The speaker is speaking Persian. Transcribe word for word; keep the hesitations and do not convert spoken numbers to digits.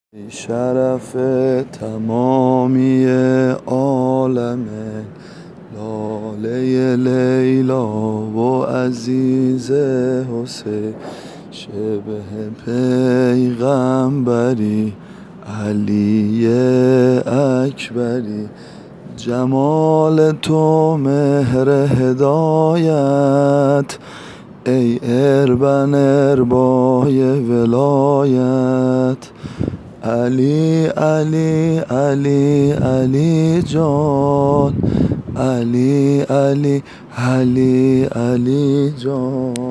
ای شرف تمامی عالم، لاله لیلا و عزیز حسین، شبه پیغمبری علی اکبری. جمال تو مهر هدایت، ای اربن اربای ولایت. علی علی علی علی جان، علی علی علی علی جان.